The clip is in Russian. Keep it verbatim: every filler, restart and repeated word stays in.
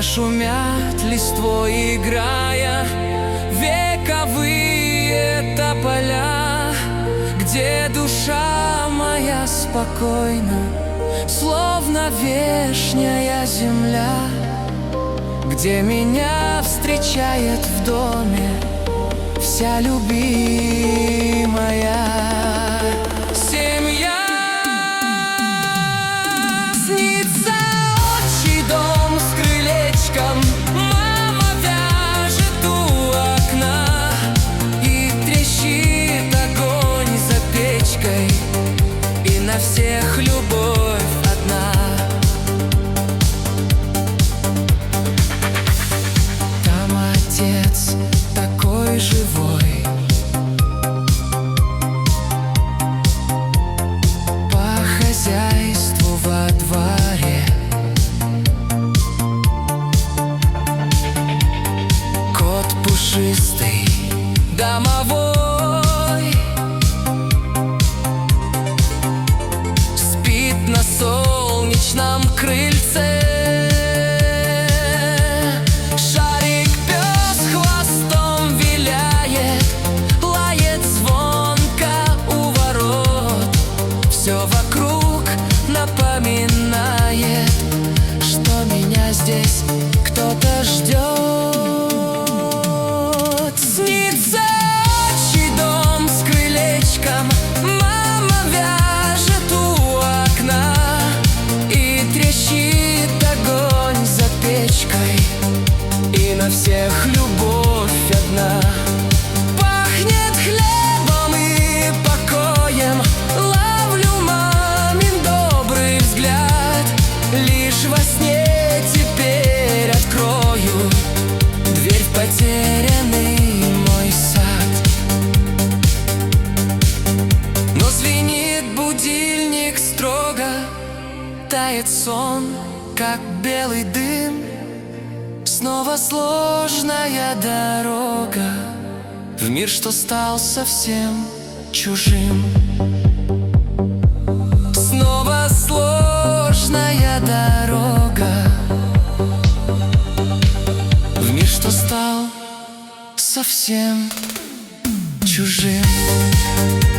где шумят листвой, играя вековые тополя, где душа моя спокойна, словно вешняя земля, где меня встречает в доме вся любимая семья. Снится отчий дом с крылечком, мама вяжет у окна, и трещит огонь за печкой, и на всех любовь одна. Там отец такой живой, по хозяйству во дворе, кот пушистый, домовой, спит на солнечном крыльце. Все вокруг напоминает, что меня здесь кто-то ждет. Снится отчий дом с крылечком, мама вяжет у окна, и трещит огонь за печкой, и на всех любовь одна. Пахнет хлебом и покоем, лишь во сне теперь открою дверь в потерянный мой сад. Но звенит будильник строго, тает сон, как белый дым. Снова сложная дорога в мир, что стал совсем чужим. Снова сложная дорога в мир, что стал совсем чужим.